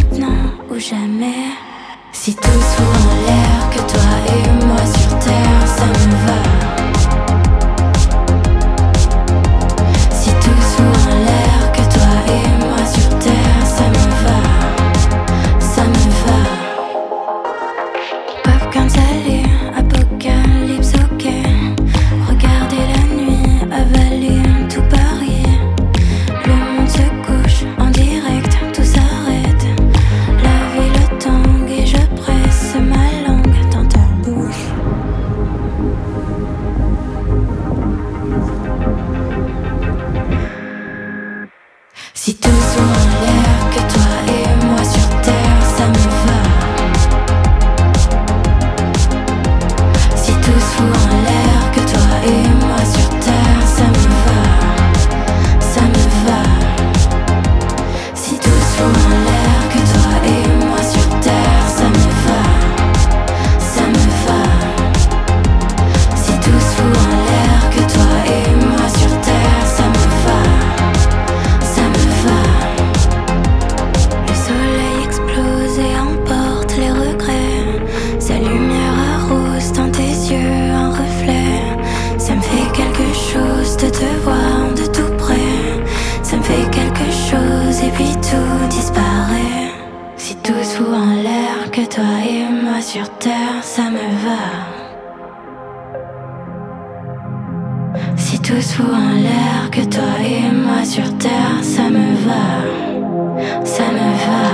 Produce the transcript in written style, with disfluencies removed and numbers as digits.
maintenant ou jamais. Si tout se fout en l'air, que toi et moi sur terre, ça me va. Si tout se fout en l'air, que toi et moi sur terre, ça me va. Ça me va. Popcorn salé, apocalypse ok. Regardez la nuit, avaler tout Paris. Le monde se couche en direct, tout s'arrête. La ville tangue et je presse ma langue dans ta bouche. Si tout se fout en l'air, que toi et moi sur terre, ça me va. Si tout se fout en l'air, que toi et moi sur terre, ça me va. Ça me va. Si tout se fout en l'air, que toi et moi sur terre, ça me va. Ça me va. Si tout se fout en l'air, que toi et moi sur terre, ça me va. Ça me va. Le soleil explose et emporte les regrets. Sa lumière arrose dans tes yeux un reflet. Ça me fait quelque chose de te voir de tout près. Ça me fait quelque chose et puis tout disparaît. Si tout se fout en l'air, que toi et moi sur terre, ça me va. Si tout se fout en l'air, que toi et moi sur terre, ça me va. Ça me va.